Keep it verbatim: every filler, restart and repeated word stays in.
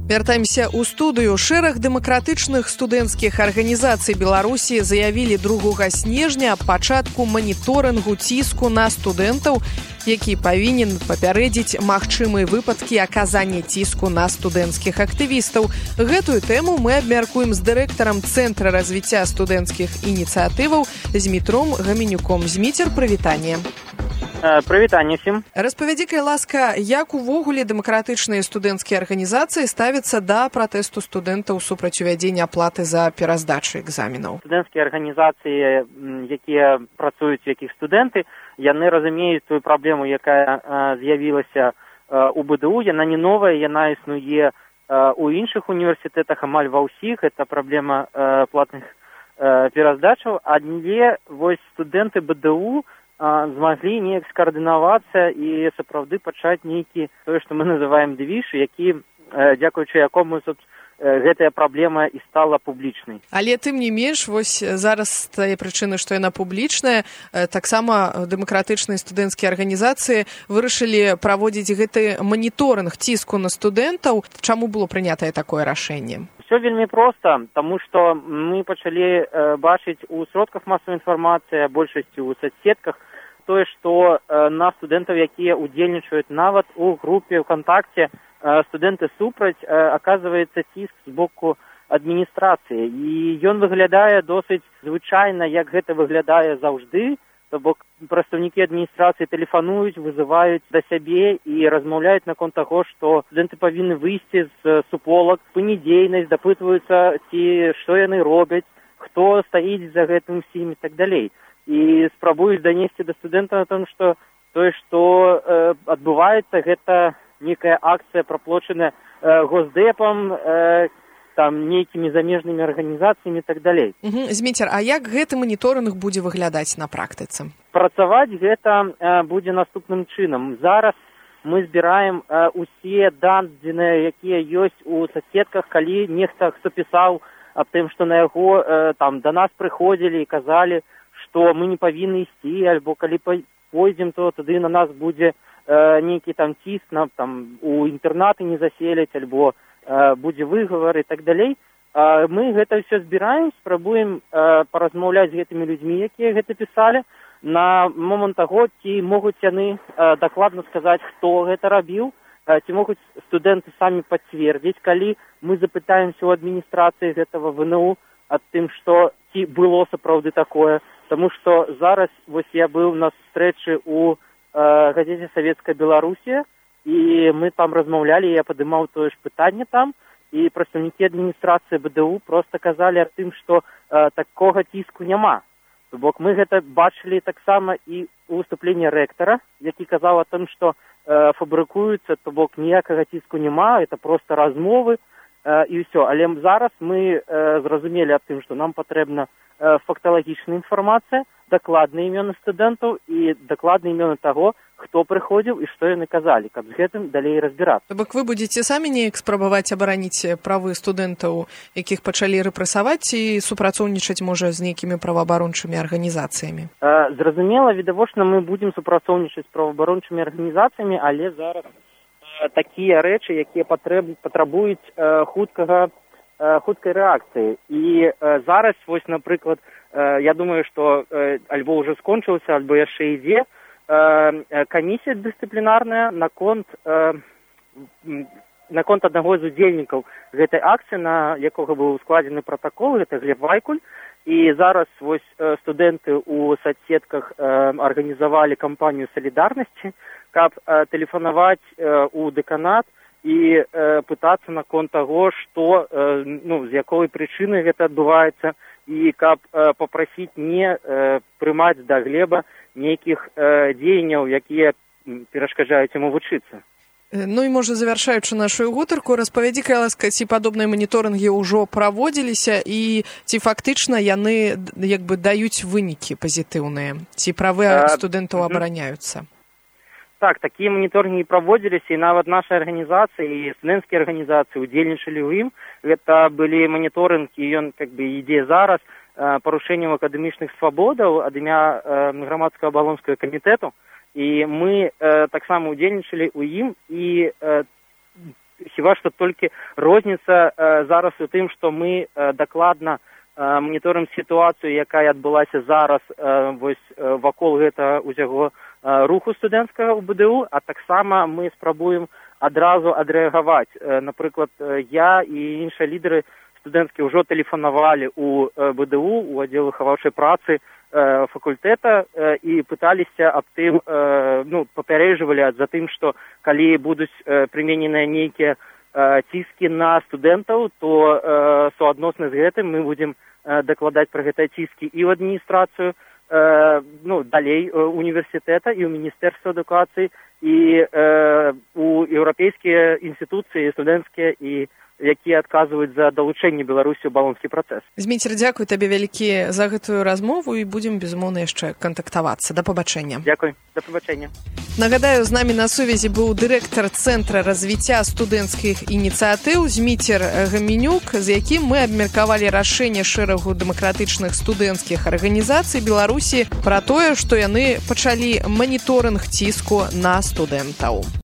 Вяртаемся ў студыю. Шэраг дэмакратычных студэнцкіх арганізацый Беларусі заявілі другога снежня аб пачатку маніторынгу ціску на студэнтаў, які павінен папярэдзіць магчымыя выпадкі аказання ціску на студэнцкіх актывістаў. Гэтую тэму мы абмяркуем з дырэктарам Цэнтра развіцця студэнцкіх ініцыятываў Змітром Гаменюком. Зміцер, прывітанне. Прывітанне всім. Распавядзі, калі ласка, як увогуле дэмакратычныя студэнцкія арганізацыі ставяцца да пратэсту студэнтаў супраць увядзення аплаты за пераздачу экзаменаў? Студэнцкія арганізацыі, якія працуюць, якіх студэнты, яны разумеюць тую праблему, якая з'явілася у БДУ. Яна не новая, яна існуе у іншых універсітэтах, амаль ва ўсіх. Гэта праблема платных пераздачаў. Але вось студэнты БДУ змаглі неяк скаардынавацца і сапраўды пачаць нейкі, тое, што мы называем двіж, які, дзякуючы якому, гэтая праблема і стала публічнай. Але тым не менш, вось зараз тая прычына, што яна публічная, таксама дэмакратычныя студэнцкія арганізацыі вырашылі праводзіць гэты маніторынг ціску на студэнтаў. Чаму было прынятае такое рашэнне? Все вельмі проста, таму што мы пачалі э, бачыць у сродках масавай інфармацыі, большасці ў соцсетках, тое, што э, на студэнтаў, якія ўдзельнічаюць нават у групе ВКонтакце, э, студэнты супраць, э, аказваецца ціск з боку адміністрацыі. І ён выглядае досыць звычайна, як гэта выглядае заўжды, то бок прадстаўнікі адміністрацыі тэлефануюць, вызываюць да сябе і размаўляюць наконт таго, што студэнты павінны выйсці з суполак, панедзейнасць, дапытваюцца, ці што яны робяць, хто стаіць за гэтым усім і так далей. І спрабуюць данесці да студэнта на том, што тое, што э, адбываецца, гэта некая акцыя, праплочаная э, госдэпам, э, там нейкімі замежнымі арганізацыямі і так далей. Угу. Зміцер, а як гэты маніторынг будзе выглядаць на практыцы? Працаваць гэта э, будзе наступным чынам. Зараз мы збіраем э, усе дадзеныя, якія ёсць у соцсетках, калі нехта хто пісаў аб тым, што на яго э, там да нас прыходзілі і казалі, што мы не павінны ісці, альбо калі пойдзем, то тады на нас будзе э, нейкі там ціск, нам там у інтэрнаты не заселяць, альбо будзе выгавар і так далей. Мы гэта ўсё збіраем, спрабуем паразмаўляць з гэтымі людзьмі, якія гэта пісалі, на момант таго, ці могуць яны дакладна сказаць, хто гэта рабіў, ці могуць студэнты самі пацвердзіць, калі мы запытаемся ў адміністрацыі гэтага ВНУ аб тым, што ці было сапраўды такое. Таму што зараз вось я быў на сустрэчы ў газеце «Савецкая Беларусія», і мы там размаўлялі, я падымаў тое ж пытанне там, і прадстаўнікі адміністрацыі БДУ проста казалі аб тым, што э, такога ціску няма. То бок мы гэта бачылі таксама і ў выступленні рэктара, які казаў о том, што э, фабрыкуюцца, то бок ніякага ціску няма, это проста размовы э, і ўсё. Але зараз мы э, зразумелі аб тым, што нам патрэбна э, факталагічная інфармацыя, дакладныя імёны студэнтаў і дакладныя імёны таго, хто прыходзіў і што яны казалі, каб з гэтым далей разбірацца. То бок вы будзеце самі неяк спрабаваць абараніць правы студэнтаў, якіх пачалі рэпрэсаваць, і супрацоўнічаць, можа, з нейкімі праваабарончымі арганізацыямі? Э, зразумела, відавочна, мы будзем супрацоўнічаць з праваабарончымі арганізацыямі, але зараз э, такія рэчы, якія патрэб, патрабуюць э, хуткага, э, хуткай рэакцыі. І э, зараз, вось, напрыклад, э, я думаю, што э, альбо ўжо скончыўся, альбо яшчэ ідзе, камісія дысцыплінарная наконт э, наконт аднаго з удзельнікаў гэтай акцыі, на якога быў складзены пратакол, гэта Глеб Вайкуль, і зараз вось студэнты ў соцсетках э, арганізавалі кампанію салідарнасці, каб э, тэлефанаваць э, у дэканат і э, пытацца наконт таго, што э, ну, з якой прычыны гэта адбываецца, і каб э, папрасіць не э, прымаць да Глеба нейкіх э, дзеянняў, якія перашкаджаюць яму вучыцца. Ну і, можа, завяршаючы нашу гутарку, распавядзі, калі ласка, ці падобныя маніторынгі ўжо праводзіліся і ці фактычна яны як бы даюць вынікі пазітыўныя, ці правы студэнтаў абараняюцца? Так, такія маніторынгі праводзіліся, і нават наша арганізацыя і студэнцкія арганізацыі удзельнічалі ў ім. Гэта былі маніторынгі, ён как бы ідзе зараз, парушэннем акадэмічных свабодаў ад імя э, грамадскага абалонскага камітэту, і мы э, таксама удзельнічалі ў ім, і э, хіба што толькі розніца зараз у тым, што мы дакладна маніторым сітуацыю, якая адбылася зараз вось вакол гэта ўсяго руху студэнцкага ў БДУ, а таксама мы спрабуем адразу адрэагаваць. Напрыклад, я і іншыя лідары студэнцкія ўжо тэлефанавалі ў БДУ, у аддзел выхаваўчай працы факультэта і пыталіся аб тым, ну, папярэджвалі за тым, што калі будуць прымененыя нейкія ціски на студэнтаў, то суадносна з гэтым мы будзем дакладаць пра гэтыя ціски і ў адміністрацыю, ну, далей універсітэта і ў міністэрства адукацыі і у еўрапейскія інстытуцыі студэнцкія і якія адказваюць за далучэнне Беларусі ў балонскі працэс. Зміцер, дзякуй табе вялікі за гэтую размову і будзем, безумоўна, яшчэ кантактавацца. Да пабачэння. Дзякуй, да пабачэння. Нагадаю, з намі на сувязі быў дырэктар Цэнтра развіцця студэнцкіх ініцыятыў Зміцер Гаменюк, з якім мы абмеркавалі рашэнне шэрагу дэмакратычных студэнцкіх арганізацый Беларусі пра тое, што яны пачалі маніторынг ціску на студэнтаў.